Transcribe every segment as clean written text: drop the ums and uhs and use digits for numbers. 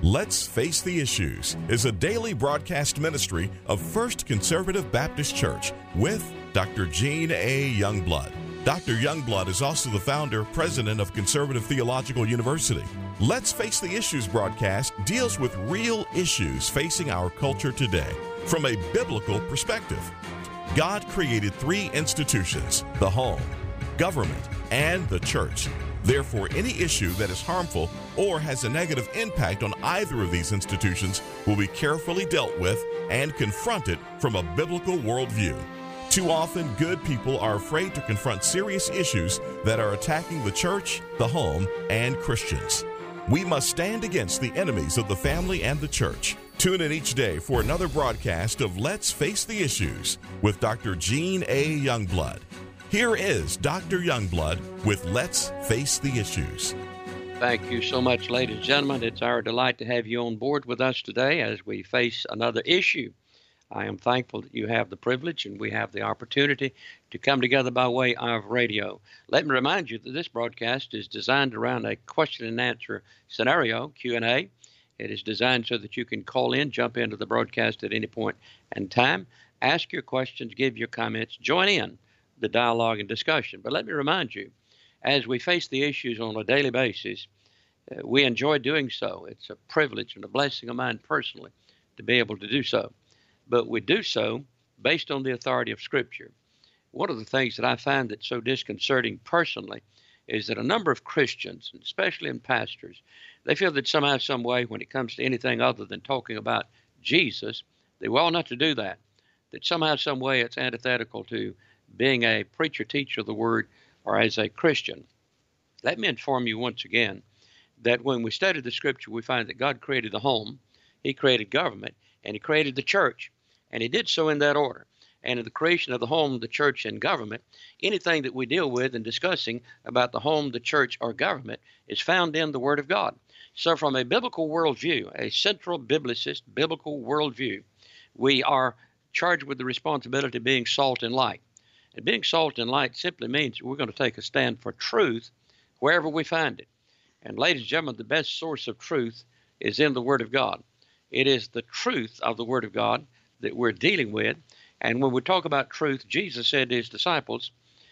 Let's Face the Issues is a daily broadcast ministry of First Conservative Baptist Church with Dr. Gene A. Youngblood. Dr. Youngblood is also the founder, president of Conservative Theological University. Let's Face the Issues broadcast deals with real issues facing our culture today from a biblical perspective. God created three institutions: the home, government, and the church. Therefore, any issue that is harmful or has a negative impact on either of these institutions will be carefully dealt with and confronted from a biblical worldview. Too often, good people are afraid to confront serious issues that are attacking the church, the home, and Christians. We must stand against the enemies of the family and the church. Tune in each day for another broadcast of Let's Face the Issues with Dr. Gene A. Youngblood. Here is Dr. Youngblood with Let's Face the Issues. Thank you so much, ladies and gentlemen. It's our delight to have you on board with us today as we face another issue. I am thankful that you have the privilege and we have the opportunity to come together by way of radio. Let me remind you that this broadcast is designed around a question and answer scenario, Q&A. It is designed so that you can call in, jump into the broadcast at any point in time, ask your questions, give your comments, join in the dialogue and discussion. But let me remind you, as we face the issues on a daily basis, we enjoy doing so. It's a privilege and a blessing of mine personally to be able to do so. But we do so based on the authority of Scripture. One of the things that I find that's so disconcerting personally is that a number of Christians, especially in pastors, they feel that somehow, some way, when it comes to anything other than talking about Jesus, they well not to do that. That somehow, some way, it's antithetical to being a preacher, teacher of the Word, or as a Christian. Let me inform you once again that when we study the Scripture, we find that God created the home, He created government, and He created the church. And He did so in that order. And in the creation of the home, the church, and government, anything that we deal with in discussing about the home, the church, or government is found in the Word of God. So from a biblical worldview, a central biblicist biblical worldview, we are charged with the responsibility of being salt and light. And being salt and light simply means we're going to take a stand for truth wherever we find it. And ladies and gentlemen, the best source of truth is in the Word of God. It is the truth of the Word of God that we're dealing with. And when we talk about truth, Jesus said to His disciples,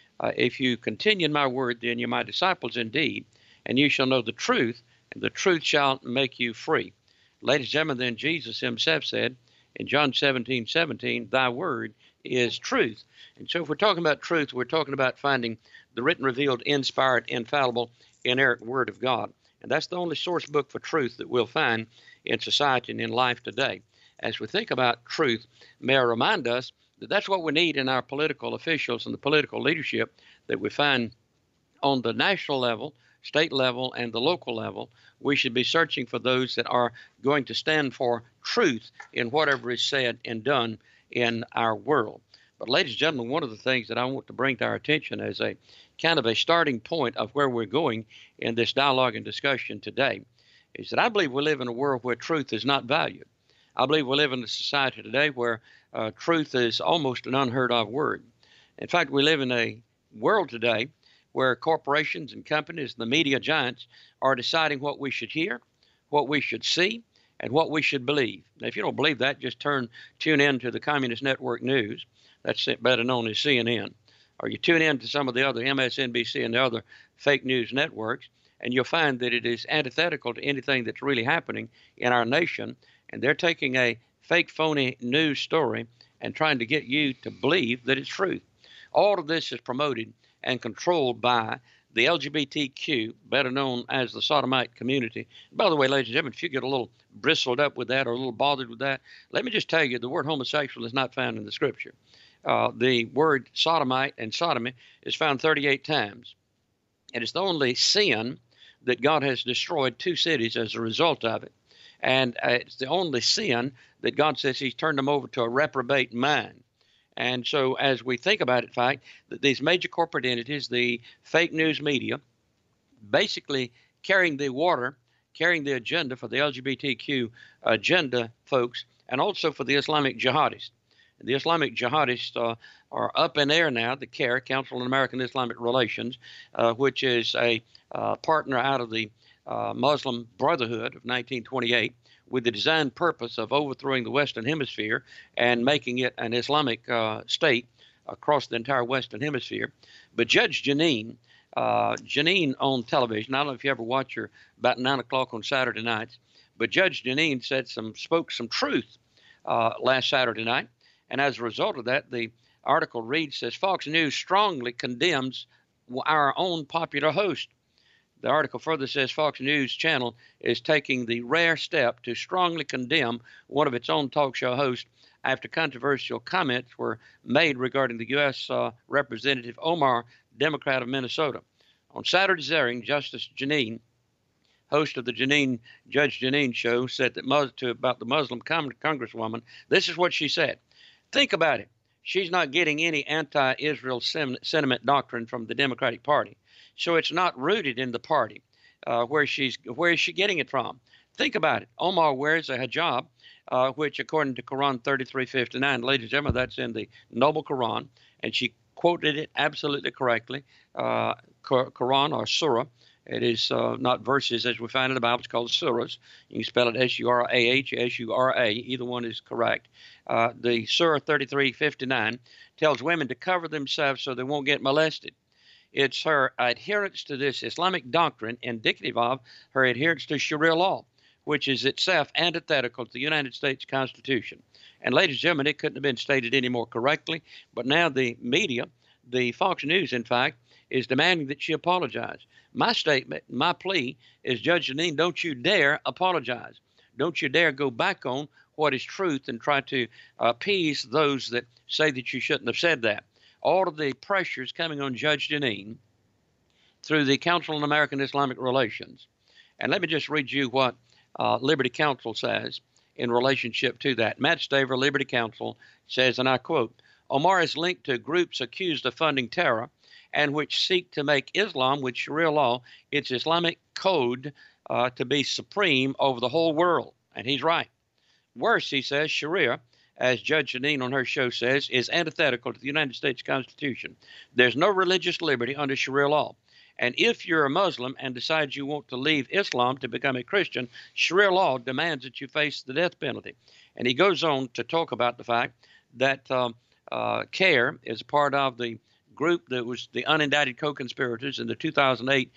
if you continue in my word, then you're my disciples indeed, and you shall know the truth, and the truth shall make you free. Ladies and gentlemen, then Jesus Himself said in John 17:17, thy word is truth. And so if we're talking about truth, we're talking about finding the written, revealed, inspired, infallible, inerrant Word of God. And that's the only source book for truth that we'll find in society and in life today. As we think about truth, may I remind us that that's what we need in our political officials and the political leadership that we find on the national level, state level, and the local level. We should be searching for those that are going to stand for truth in whatever is said and done in our world. But ladies and gentlemen, one of the things that I want to bring to our attention as a kind of a starting point of where we're going in this dialogue and discussion today is that I believe we live in a world where truth is not valued. I believe we live in a society today where truth is almost an unheard of word. In fact, we live in a world today where corporations and companies, the media giants, are deciding what we should hear, what we should see, and what we should believe. Now, if you don't believe that, just tune in to the Communist Network News. That's better known as CNN. Or you tune in to some of the other MSNBC and the other fake news networks, and you'll find that it is antithetical to anything that's really happening in our nation. And they're taking a fake, phony news story and trying to get you to believe that it's truth. All of this is promoted and controlled by the LGBTQ, better known as the sodomite community. By the way, ladies and gentlemen, if you get a little bristled up with that or a little bothered with that, let me just tell you the word homosexual is not found in the Scripture. The word sodomite and sodomy is found 38 times. And it's the only sin that God has destroyed 2 cities as a result of it. And it's the only sin that God says He's turned them over to a reprobate mind. And so as we think about it, in fact, that these major corporate entities, the fake news media, basically carrying the water, carrying the agenda for the LGBTQ agenda folks, and also for the Islamic jihadists. The Islamic jihadists are up in air now. The CAIR, Council on American Islamic Relations, which is a partner out of the Muslim Brotherhood of 1928 with the designed purpose of overthrowing the Western Hemisphere and making it an Islamic state across the entire Western Hemisphere. But Judge Jeanine on television, I don't know if you ever watch her about 9 o'clock on Saturday nights, but Judge Jeanine spoke some truth last Saturday night. And as a result of that, the article reads, says, Fox News strongly condemns our own popular host. The article further says Fox News channel is taking the rare step to strongly condemn one of its own talk show hosts after controversial comments were made regarding the U.S. Representative Omar, Democrat of Minnesota. On Saturday's airing, Justice Jeanine, host of the Judge Jeanine show, said that about the Muslim congresswoman, this is what she said. Think about it. She's not getting any anti-Israel sentiment doctrine from the Democratic Party. So it's not rooted in the party. Where is she getting it from? Think about it. Omar wears a hijab, which according to Quran 33:59, ladies and gentlemen, that's in the Noble Quran, and she quoted it absolutely correctly. Quran or surah. It is not verses as we find in the Bible. It's called surahs. You can spell it S-U-R-A-H, S-U-R-A. Either one is correct. The Surah 33:59 tells women to cover themselves so they won't get molested. It's her adherence to this Islamic doctrine indicative of her adherence to Sharia law, which is itself antithetical to the United States Constitution. And ladies and gentlemen, it couldn't have been stated any more correctly, but now the media, the Fox News, in fact, is demanding that she apologize. My statement, my plea is, Judge Jeanine, don't you dare apologize. Don't you dare go back on what is truth and try to appease those that say that you shouldn't have said that. All of the pressures coming on Judge Jeanine through the Council on American Islamic Relations. And let me just read you what Liberty Counsel says in relationship to that. Matt Staver, Liberty Counsel, says, and I quote, Omar is linked to groups accused of funding terror and which seek to make Islam, with Sharia law, its Islamic code, to be supreme over the whole world. And he's right. Worse, he says, Sharia, as Judge Jeanine on her show says, is antithetical to the United States Constitution. There's no religious liberty under Sharia law. And if you're a Muslim and decide you want to leave Islam to become a Christian, Sharia law demands that you face the death penalty. And he goes on to talk about the fact that CARE is a part of the group that was the unindicted co-conspirators in the 2008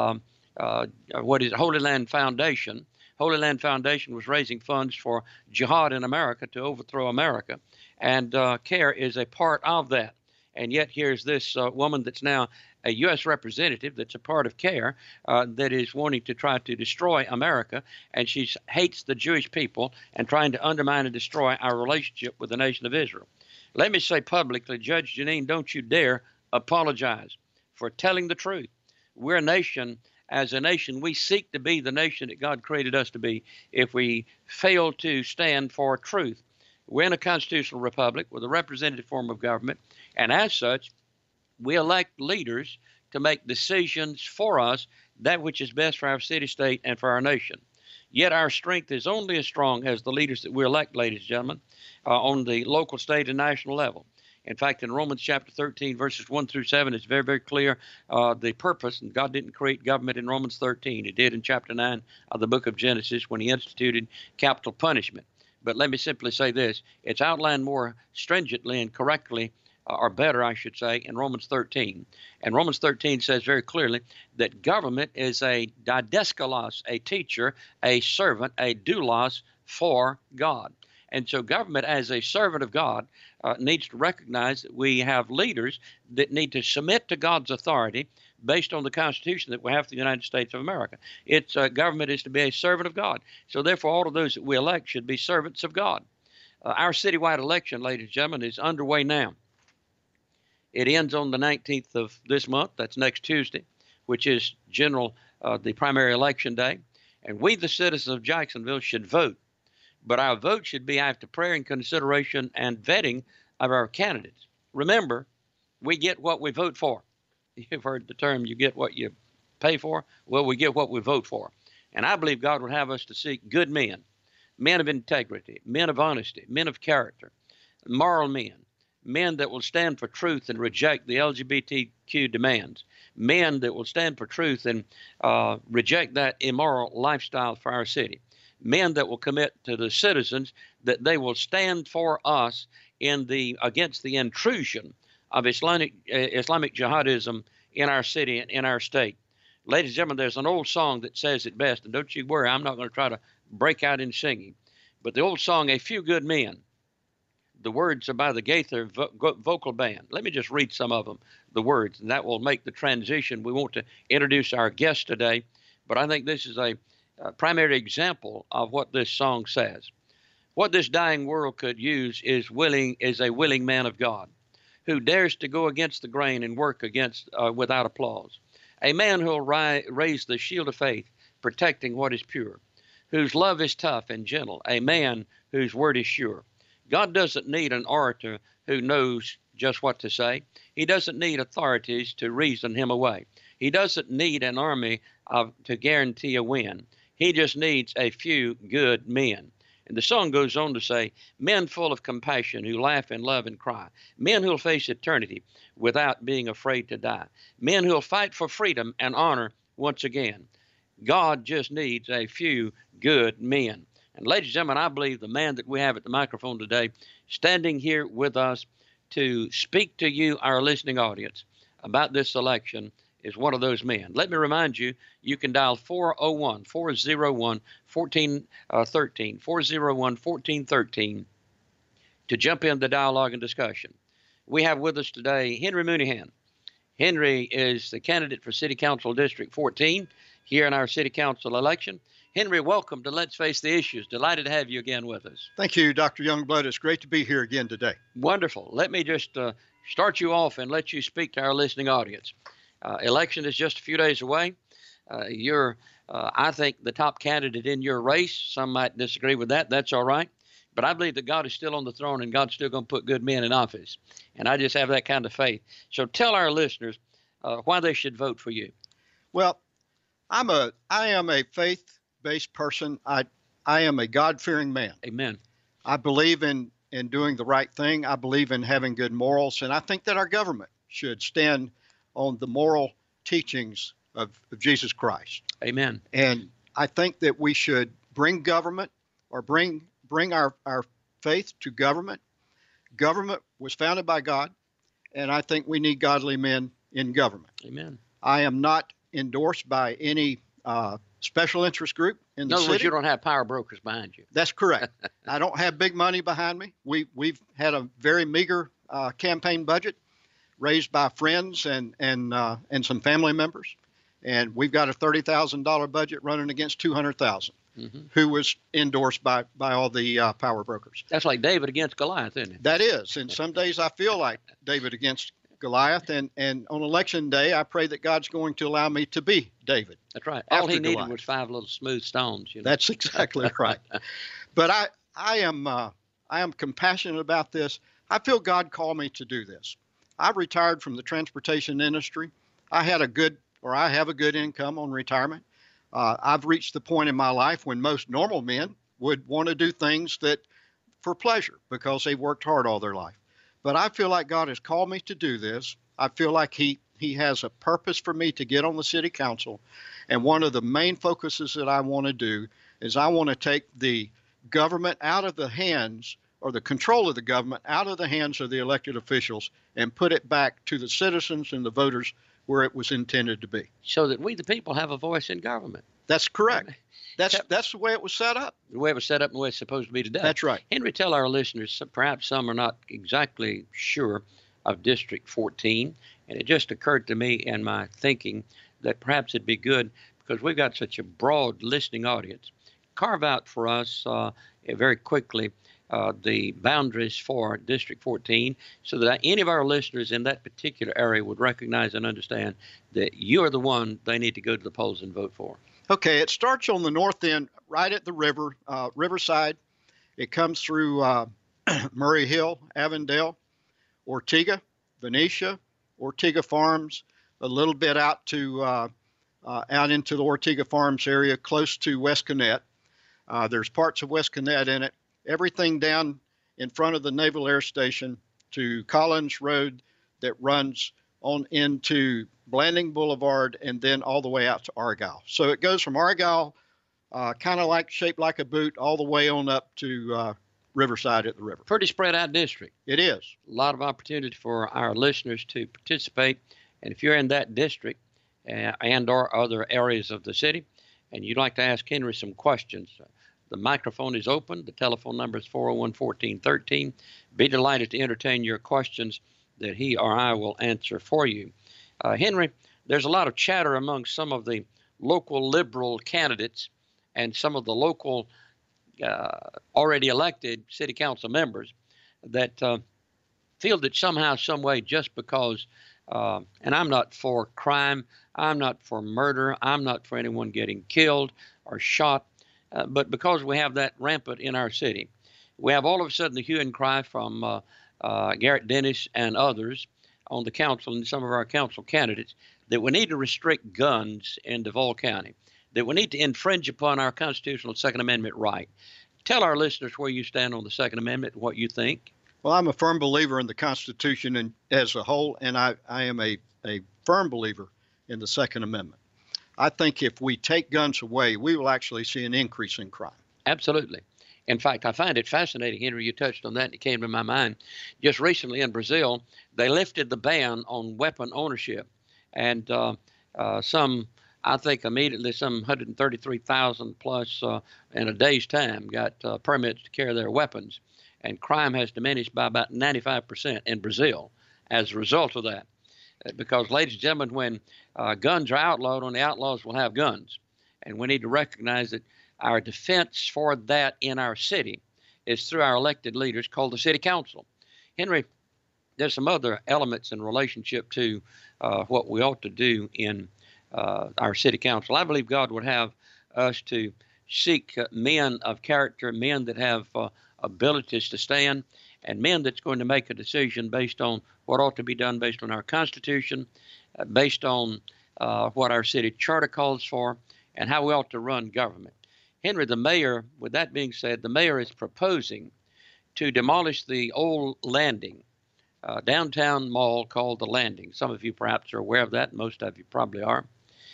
Holy Land Foundation. Holy Land Foundation was raising funds for jihad in America to overthrow America, and CARE is a part of that. And yet here's this woman that's now a U.S. representative that's a part of CARE that is wanting to try to destroy America, and she hates the Jewish people and trying to undermine and destroy our relationship with the nation of Israel. Let me say publicly, Judge Jeanine, don't you dare apologize for telling the truth. We're a nation. As a nation, we seek to be the nation that God created us to be. If we fail to stand for truth, we're in a constitutional republic with a representative form of government, and as such, we elect leaders to make decisions for us, that which is best for our city, state, and for our nation. Yet our strength is only as strong as the leaders that we elect, ladies and gentlemen, on the local, state, and national level. In fact, in Romans chapter 13, verses 1 through 7, it's very, very clear the purpose. And God didn't create government in Romans 13. He did in chapter 9 of the book of Genesis when he instituted capital punishment. But let me simply say this. It's outlined more stringently and correctly, or better, I should say, in Romans 13. And Romans 13 says very clearly that government is a didaskalos, a teacher, a servant, a doulos for God. And so government, as a servant of God, needs to recognize that we have leaders that need to submit to God's authority based on the Constitution that we have for the United States of America. Its government is to be a servant of God. So therefore, all of those that we elect should be servants of God. Our citywide election, ladies and gentlemen, is underway now. It ends on the 19th of this month. That's next Tuesday, which is the primary election day. And we, the citizens of Jacksonville, should vote. But our vote should be after prayer and consideration and vetting of our candidates. Remember, we get what we vote for. You've heard the term, you get what you pay for. Well, we get what we vote for. And I believe God would have us to seek good men, men of integrity, men of honesty, men of character, moral men, men that will stand for truth and reject the LGBTQ demands, men that will stand for truth and reject that immoral lifestyle for our city, men that will commit to the citizens that they will stand for us against the intrusion of Islamic jihadism in our city and in our state. Ladies and gentlemen, there's an old song that says it best, and don't you worry, I'm not going to try to break out in singing, but the old song, A Few Good Men, the words are by the Gaither Vocal Band. Let me just read some of them, the words, and that will make the transition. We want to introduce our guest today, but I think this is a primary example of what this song says. What this dying world could use is a willing man of God, who dares to go against the grain and work without applause. A man who will raise the shield of faith, protecting what is pure, whose love is tough and gentle, a man whose word is sure. God doesn't need an orator who knows just what to say. He doesn't need authorities to reason him away. He doesn't need an army to guarantee a win. He just needs a few good men. And the song goes on to say, men full of compassion who laugh and love and cry, men who'll face eternity without being afraid to die, men who'll fight for freedom and honor once again. God just needs a few good men. And ladies and gentlemen, I believe the man that we have at the microphone today, standing here with us to speak to you, our listening audience, about this election, is one of those men. Let me remind you, you can dial 401-401-1413, 401-1413 to jump in the dialogue and discussion. We have with us today Henry Mooneyhan. Henry is the candidate for City Council District 14 here in our City Council election. Henry, welcome to Let's Face the Issues. Delighted to have you again with us. Thank you, Dr. Youngblood. It's great to be here again today. Wonderful. Let me just start you off and let you speak to our listening audience. Election is just a few days away. You're, I think, the top candidate in your race. Some might disagree with that. That's all right. But I believe that God is still on the throne and God's still going to put good men in office. And I just have that kind of faith. So tell our listeners why they should vote for you. Well, I am a faith-based person. I am a God-fearing man. Amen. I believe in doing the right thing. I believe in having good morals. And I think that our government should stand on the moral teachings of Jesus Christ. Amen. And I think that we should bring government or bring our faith to government. Government was founded by God, and I think we need godly men in government. Amen. I am not endorsed by any special interest group in the city. In other words, you don't have power brokers behind you. That's correct. I don't have big money behind me. We've had a very meager campaign budget raised by friends and some family members, and we've got a $30,000 budget running against $200,000, who was endorsed by all the power brokers. That's like David against Goliath, isn't it? That is, and some days I feel like David against Goliath, and on election day I pray that God's going to allow me to be David. That's right. All he needed was 5 little smooth stones. You know? That's exactly right. But I am compassionate about this. I feel God called me to do this. I retired from the transportation industry. I have a good income on retirement. I've reached the point in my life when most normal men would want to do things for pleasure because they worked hard all their life. But I feel like God has called me to do this. I feel like He has a purpose for me to get on the city council. And one of the main focuses that I want to do is I want to take the government out of the hands, or the control of the government out of the hands of the elected officials, and put it back to the citizens and the voters where it was intended to be. So that we, the people, have a voice in government. That's correct. That's the way it was set up. The way it was set up and the way it's supposed to be today. That's right. Henry, tell our listeners, perhaps some are not exactly sure of District 14, and it just occurred to me in my thinking that perhaps it'd be good, because we've got such a broad listening audience, carve out for us very quickly the boundaries for District 14 so that any of our listeners in that particular area would recognize and understand that you're the one they need to go to the polls and vote for. Okay, it starts on the north end, right at the river, Riverside. It comes through Murray Hill, Avondale, Ortega, Venetia, Ortega Farms, a little bit out into the Ortega Farms area, close to West Connect. There's parts of West Connect in it. Everything down in front of the Naval Air Station to Collins Road that runs on into Blanding Boulevard and then all the way out to Argyle. So it goes from Argyle, kind of like shaped like a boot, all the way on up to Riverside at the river. Pretty spread out district. It is. A lot of opportunity for our listeners to participate. And if you're in that district and or other areas of the city, and you'd like to ask Henry some questions, the microphone is open. The telephone number is 401-1413. Be delighted to entertain your questions that he or I will answer for you. Henry, there's a lot of chatter among some of the local liberal candidates and some of the local already elected city council members that feel that somehow, some way, just because, and I'm not for crime, I'm not for murder, I'm not for anyone getting killed or shot, but because we have that rampant in our city, we have all of a sudden the hue and cry from Garrett Dennis and others on the council and some of our council candidates that we need to restrict guns in Duval County, that we need to infringe upon our constitutional Second Amendment right. Tell our listeners where you stand on the Second Amendment and what you think. Well, I'm a firm believer in the Constitution and as a whole, and I am a firm believer in the Second Amendment. I think if we take guns away, we will actually see an increase in crime. Absolutely. In fact, I find it fascinating, Henry, you touched on that, and it came to my mind. Just recently in Brazil, they lifted the ban on weapon ownership, and I think immediately some 133,000 plus in a day's time got permits to carry their weapons, and crime has diminished by about 95% in Brazil as a result of that. Because, ladies and gentlemen, when guns are outlawed, only outlaws will have guns, and we need to recognize that our defense for that in our city is through our elected leaders called the city council. Henry, there's some other elements in relationship to what we ought to do in our city council. I believe God would have us to seek men of character, men that have abilities to stand, and men that's going to make a decision based on what ought to be done based on our Constitution, based on what our city charter calls for, and how we ought to run government. Henry, the mayor, with that being said, the mayor is proposing to demolish the old Landing, downtown mall called the Landing. Some of you perhaps are aware of that. Most of you probably are.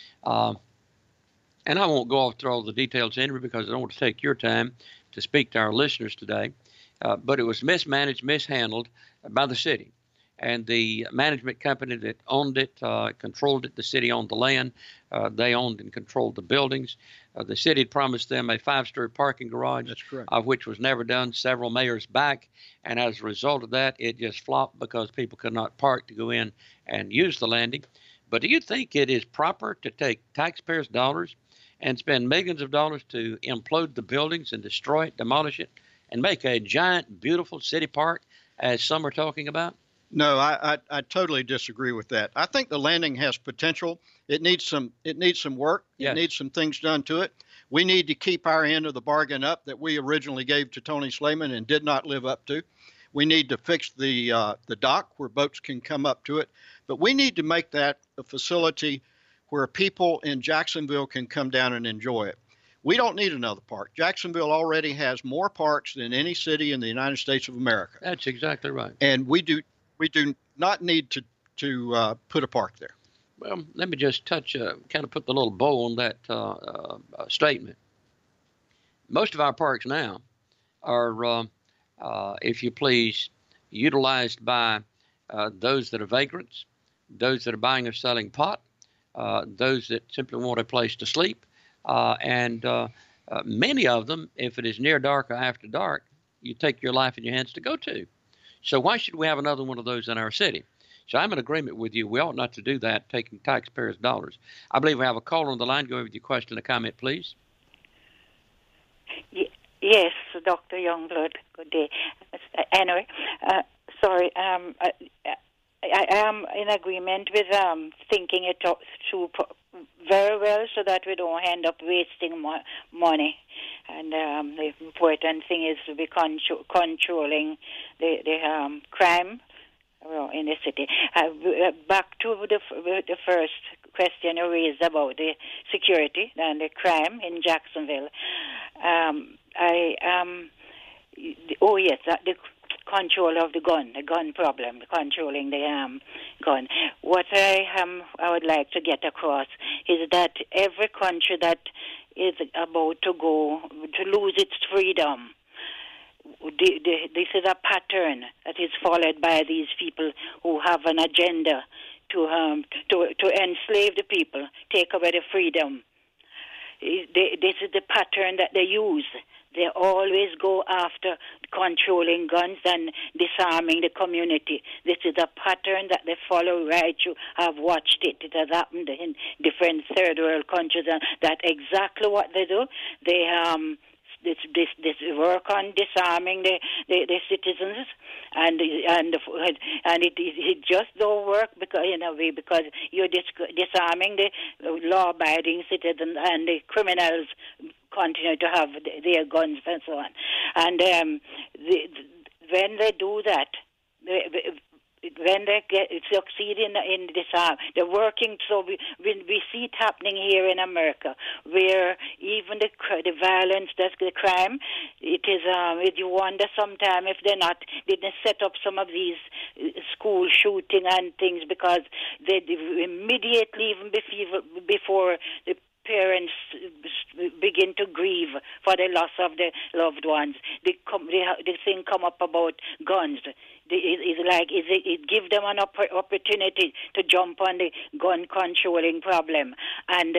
And I won't go off through all the details, Henry, because I don't want to take your time to speak to our listeners today. But it was mismanaged, mishandled by the city. And the management company that owned it, controlled it, the city owned the land. They owned and controlled the buildings. The city had promised them a 5-story parking garage, That's correct, of which was never done several mayors back. And as a result of that, it just flopped because people could not park to go in and use the Landing. But do you think it is proper to take taxpayers' dollars and spend millions of dollars to implode the buildings and destroy it, demolish it, and make a giant, beautiful city park, as some are talking about? No, I totally disagree with that. I think the Landing has potential. It needs some work. Yes. It needs some things done to it. We need to keep our end of the bargain up that we originally gave to Tony Slayman and did not live up to. We need to fix the dock where boats can come up to it. But we need to make that a facility where people in Jacksonville can come down and enjoy it. We don't need another park. Jacksonville already has more parks than any city in the United States of America. That's exactly right. And we do not need to put a park there. Well, let me just kind of put the little bow on that statement. Most of our parks now are, if you please, utilized by those that are vagrants, those that are buying or selling pot, those that simply want a place to sleep, and many of them, if it is near dark or after dark, you take your life in your hands to go to. So why should we have another one of those in our city? So I'm in agreement with you. We ought not to do that, taking taxpayers' dollars. I believe we have a caller on the line. Go ahead with your question or comment, please. Yes, Dr. Youngblood. Good day. Anyway, sorry. I am in agreement with thinking it through very well so that we don't end up wasting money. And the important thing is to be controlling the crime in the city. Back to the first question you raised about the security and the crime in Jacksonville. The control of the gun problem, controlling the gun. What I would like to get across is that every country that is about to lose its freedom, this is a pattern that is followed by these people who have an agenda to enslave the people, take away the freedom. This is the pattern that they use. They always go after controlling guns and disarming the community. This is a pattern that they follow right through. I've watched it. It has happened in different third world countries, and that's exactly what they do. They this work on disarming the citizens, and it just don't work because because you're disarming the law-abiding citizens, and the criminals continue to have their guns and so on. And when they do that, when they succeed in disarm, they're working. So we see it happening here in America, where even the violence, that's the crime. It is. You wonder sometimes if they didn't set up some of these school shooting and things, because they immediately, even before the parents begin to grieve for the loss of their loved ones, the thing come up about guns. It gives them an opportunity to jump on the gun controlling problem, and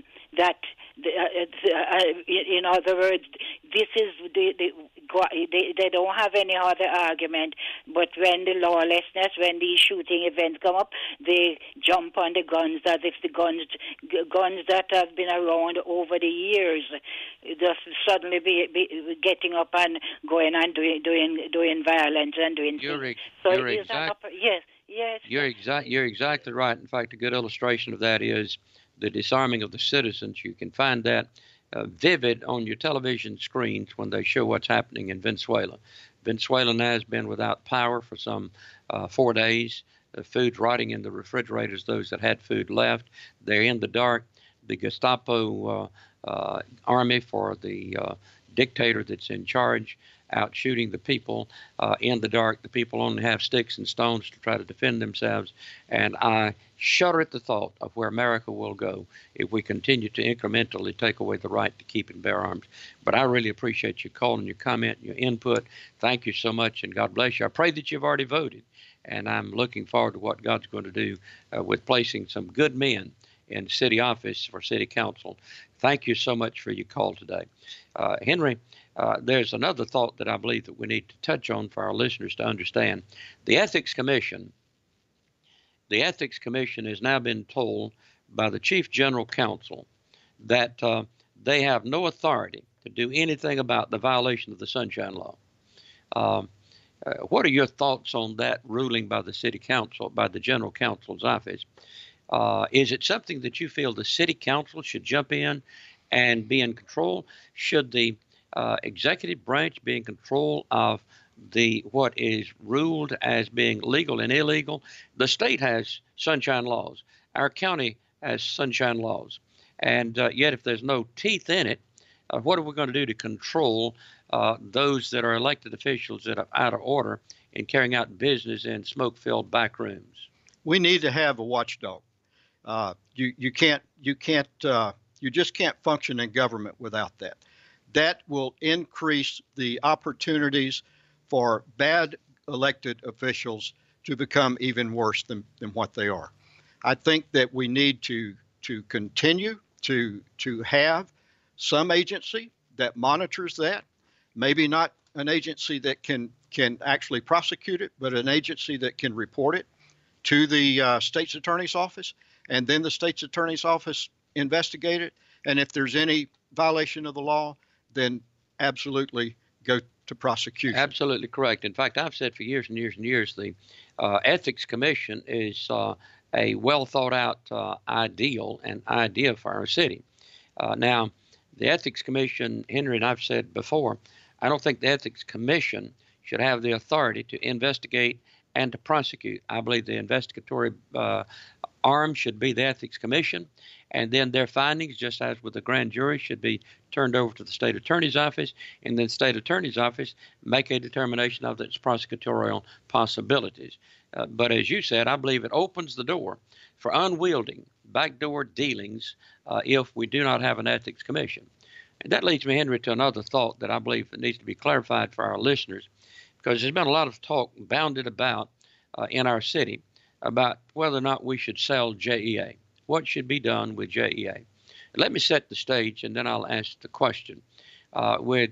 in other words, this is they don't have any other argument. But when the lawlessness, when these shooting events come up, they jump on the guns as if the guns that have been around over the years just suddenly be getting up and going and doing violence and doing things. So yes. You're exactly right. In fact, a good illustration of that is the disarming of the citizens. You can find that vivid on your television screens when they show what's happening in Venezuela. Venezuela now has been without power for some 4 days. The food's rotting in the refrigerators, those that had food left. They're in the dark. The Gestapo army for the dictator that's in charge out shooting the people in the dark. The people only have sticks and stones to try to defend themselves. And I shudder at the thought of where America will go if we continue to incrementally take away the right to keep and bear arms. But I really appreciate your call and your comment and your input. Thank you so much, and God bless you. I pray that you've already voted, and I'm looking forward to what God's going to do with placing some good men in city office for city council. Thank you so much for your call today. Henry, there's another thought that I believe that we need to touch on for our listeners to understand. The Ethics Commission has now been told by the Chief General Counsel that they have no authority to do anything about the violation of the Sunshine Law. What are your thoughts on that ruling by the City Council, by the General Counsel's office? Is it something that you feel the City Council should jump in and be in control? Should the executive branch be in control of what is ruled as being legal and illegal? The state has sunshine laws. Our county has sunshine laws. And yet if there's no teeth in it, what are we going to do to control those that are elected officials that are out of order in carrying out business in smoke-filled back rooms? We need to have a watchdog. You just can't function in government without that. That will increase the opportunities for bad elected officials to become even worse than what they are. I think that we need to continue to have some agency that monitors that, maybe not an agency that can actually prosecute it, but an agency that can report it to the state's attorney's office, and then the state's attorney's office investigate it. And if there's any violation of the law, then absolutely go to prosecution. Absolutely correct. In fact, I've said for years and years and years, the Ethics Commission is a well thought out ideal and idea for our city. Now, the Ethics Commission, Henry, and I've said before, I don't think the Ethics Commission should have the authority to investigate and to prosecute. I believe the investigatory arm should be the Ethics Commission, and then their findings, just as with the grand jury, should be turned over to the state attorney's office, and then the state attorney's office make a determination of its prosecutorial possibilities. But as you said, I believe it opens the door for unwielding backdoor dealings if we do not have an Ethics Commission. And that leads me, Henry, to another thought that I believe needs to be clarified for our listeners, because there's been a lot of talk bounded about in our city about whether or not we should sell JEA. What should be done with JEA? Let me set the stage, and then I'll ask the question. With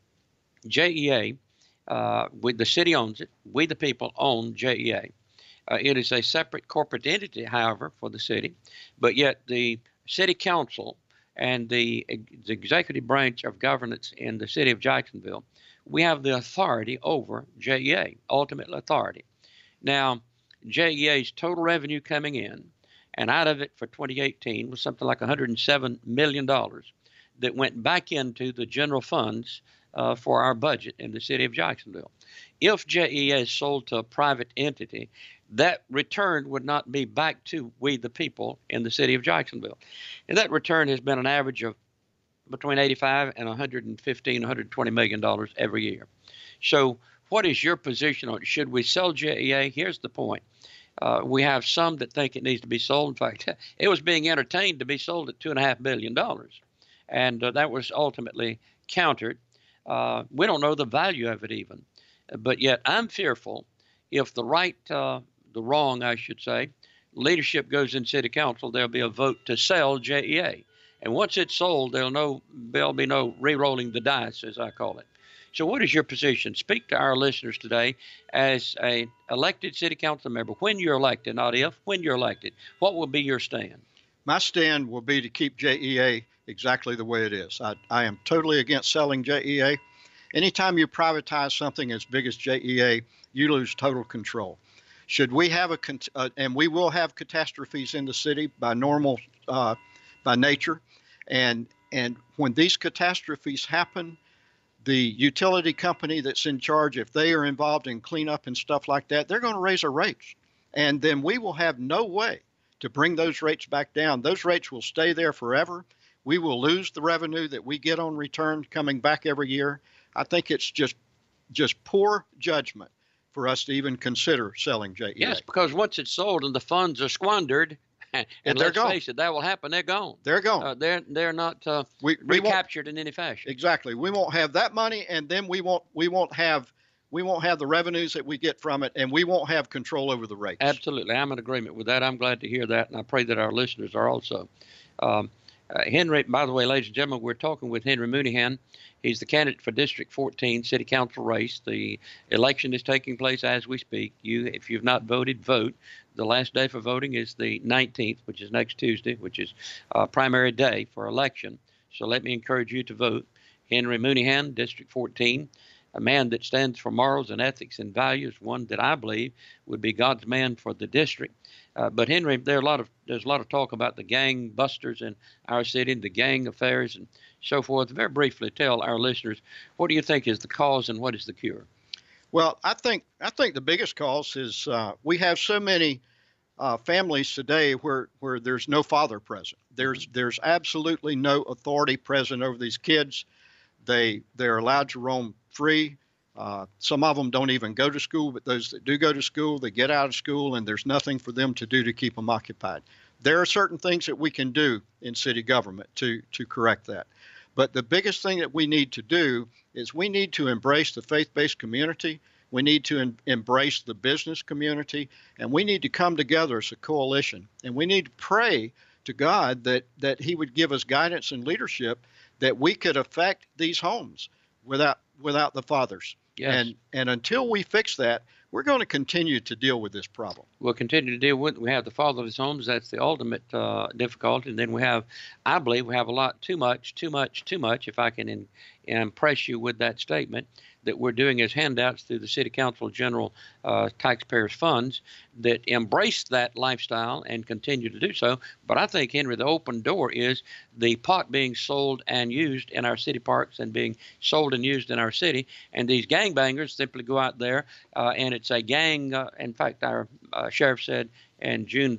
JEA, the city owns it. We, the people, own JEA. It is a separate corporate entity, however, for the city, but yet the city council and the executive branch of governance in the city of Jacksonville, we have the authority over JEA, ultimate authority. Now, JEA's total revenue coming in, and out of it for 2018 was something like $107 million that went back into the general funds for our budget in the city of Jacksonville. If JEA is sold to a private entity, that return would not be back to we the people in the city of Jacksonville. And that return has been an average of between $85 and $115, $120 million every year. So what is your position on it? Should we sell JEA? Here's the point. We have some that think it needs to be sold. In fact, it was being entertained to be sold at $2.5 billion. And that was ultimately countered. We don't know the value of it even. But yet I'm fearful if the wrong, I should say, leadership goes in city council, there'll be a vote to sell JEA. And once it's sold, there'll be no re-rolling the dice, as I call it. So what is your position? Speak to our listeners today as an elected city council member. When you're elected, not if, when you're elected, what will be your stand? My stand will be to keep JEA exactly the way it is. I am totally against selling JEA. Anytime you privatize something as big as JEA, you lose total control. Should we have and we will have catastrophes in the city by nature, and when these catastrophes happen, the utility company that's in charge, if they are involved in cleanup and stuff like that, they're going to raise our rates, and then we will have no way to bring those rates back down. Those rates will stay there forever. We will lose the revenue that we get on return coming back every year. I think it's just poor judgment for us to even consider selling JEA. Yes, because once it's sold and the funds are squandered, and let's face it, that will happen. They're gone. They're gone. They're not recaptured in any fashion. Exactly. We won't have that money, and then we won't have the revenues that we get from it, and we won't have control over the rates. Absolutely, I'm in agreement with that. I'm glad to hear that, and I pray that our listeners are also. Henry, by the way, ladies and gentlemen, we're talking with Henry Mooneyhan. He's the candidate for District 14 City Council race. The election is taking place as we speak. If you've not voted, vote. The last day for voting is the 19th, which is next Tuesday, which is primary day for election. So let me encourage you to vote. Henry Mooneyhan, District 14, a man that stands for morals and ethics and values, one that I believe would be God's man for the district. But Henry, there's a lot of talk about the gang busters in our city, the gang affairs and so forth. Very briefly, tell our listeners, what do you think is the cause and what is the cure? Well, I think the biggest cause is we have so many families today where there's no father present. There's absolutely no authority present over these kids. They're allowed to roam free. Some of them don't even go to school, but those that do go to school, they get out of school and there's nothing for them to do to keep them occupied. There are certain things that we can do in city government to correct that. But the biggest thing that we need to do is we need to embrace the faith-based community. We need to embrace the business community, and we need to come together as a coalition. And we need to pray to God that He would give us guidance and leadership that we could affect these homes without the fathers. Yes. And until we fix that, we're going to continue to deal with this problem. We'll continue to deal with it. We have the fatherless homes. That's the ultimate difficulty. And then I believe we have a lot too much, if I can impress you with that statement, that we're doing as handouts through the City Council General Taxpayers Funds that embrace that lifestyle and continue to do so. But I think, Henry, the open door is the pot being sold and used in our city parks and being sold and used in our city. And these gangbangers simply go out there and it's a gang. In fact, our sheriff said in June of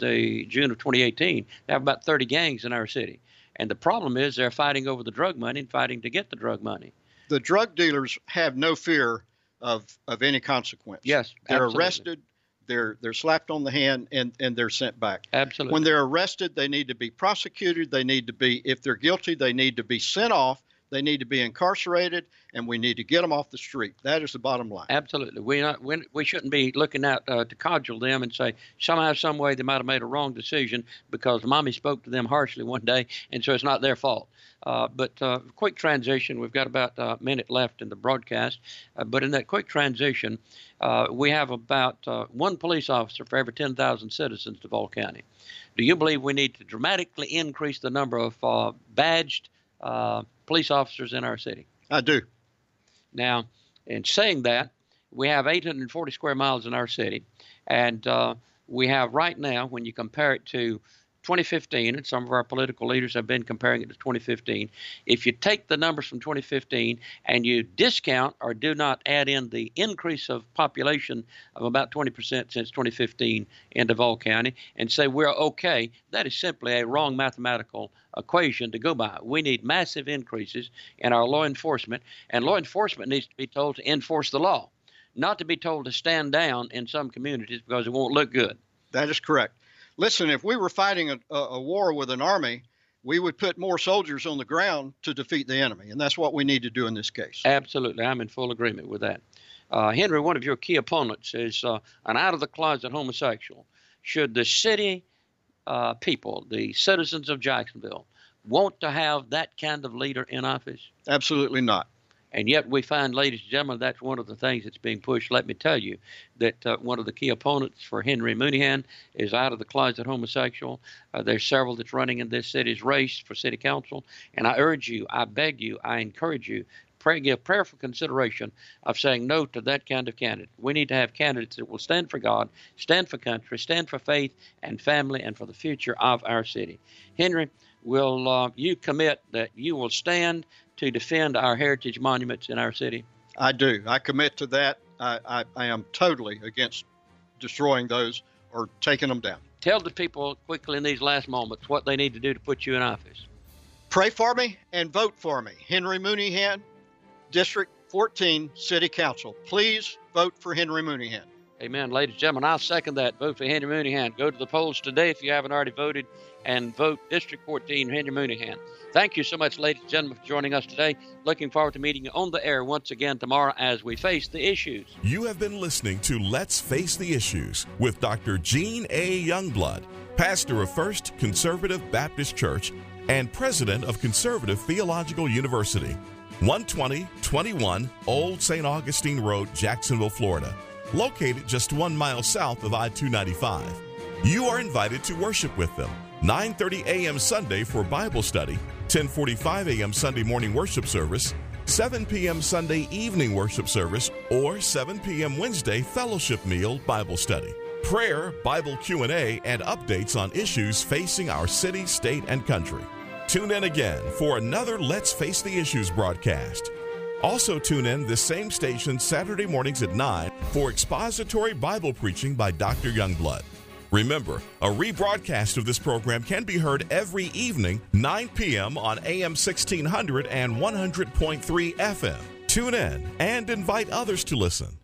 2018, they have about 30 gangs in our city. And the problem is they're fighting over the drug money and fighting to get the drug money. The drug dealers have no fear of any consequence. Yes, they're absolutely. arrested, they're slapped on the hand, and they're sent back. Absolutely. When they're arrested, they need to be prosecuted. They need to be, if they're guilty, they need to be sent off. They need to be incarcerated, and we need to get them off the street. That is the bottom line. Absolutely. We shouldn't be looking out to cudgel them and say somehow, some way they might have made a wrong decision because mommy spoke to them harshly one day, and so it's not their fault. But quick transition. We've got about a minute left in the broadcast. But in that quick transition, we have about one police officer for every 10,000 citizens in Duval County. Do you believe we need to dramatically increase the number of badged police officers in our city? I do. Now, in saying that, we have 840 square miles in our city, and we have right now, when you compare it to 2015, and some of our political leaders have been comparing it to 2015, if you take the numbers from 2015 and you discount or do not add in the increase of population of about 20% since 2015 in Duval County and say we're okay, that is simply a wrong mathematical equation to go by. We need massive increases in our law enforcement, and law enforcement needs to be told to enforce the law, not to be told to stand down in some communities because it won't look good. That is correct. Listen, if we were fighting a war with an army, we would put more soldiers on the ground to defeat the enemy, and that's what we need to do in this case. Absolutely. I'm in full agreement with that. Henry, one of your key opponents is an out-of-the-closet homosexual. Should the city people, the citizens of Jacksonville, want to have that kind of leader in office? Absolutely not. And yet we find, ladies and gentlemen, that's one of the things that's being pushed. Let me tell you that one of the key opponents for Henry Mooneyhan is out of the closet homosexual. There's several that's running in this city's race for city council. And I urge you, I beg you, I encourage you, give prayerful consideration of saying no to that kind of candidate. We need to have candidates that will stand for God, stand for country, stand for faith and family, and for the future of our city. Henry, will you commit that you will stand to defend our heritage monuments in our city? I do. I commit to that. I am totally against destroying those or taking them down. Tell the people quickly in these last moments what they need to do to put you in office. Pray for me and vote for me. Henry Mooneyhan, District 14, City Council. Please vote for Henry Mooneyhan. Amen. Ladies and gentlemen, I'll second that. Vote for Henry Mooneyhan. Go to the polls today if you haven't already voted and vote District 14, Henry Mooneyhan. Thank you so much, ladies and gentlemen, for joining us today. Looking forward to meeting you on the air once again tomorrow as we face the issues. You have been listening to Let's Face the Issues with Dr. Gene A. Youngblood, pastor of First Conservative Baptist Church and president of Conservative Theological University, 12021 Old St. Augustine Road, Jacksonville, Florida, located just 1 mile south of I-295. You are invited to worship with them 9:30 a.m. Sunday for Bible study, 10:45 a.m. Sunday morning worship service, 7 p.m. Sunday evening worship service, or 7 p.m. Wednesday fellowship meal Bible study, prayer, Bible Q&A, and updates on issues facing our city, state, and country. Tune in again for another Let's Face the Issues broadcast. Also tune in this same station Saturday mornings at 9 for expository Bible preaching by Dr. Youngblood. Remember, a rebroadcast of this program can be heard every evening, 9 p.m. on AM 1600 and 100.3 FM. Tune in and invite others to listen.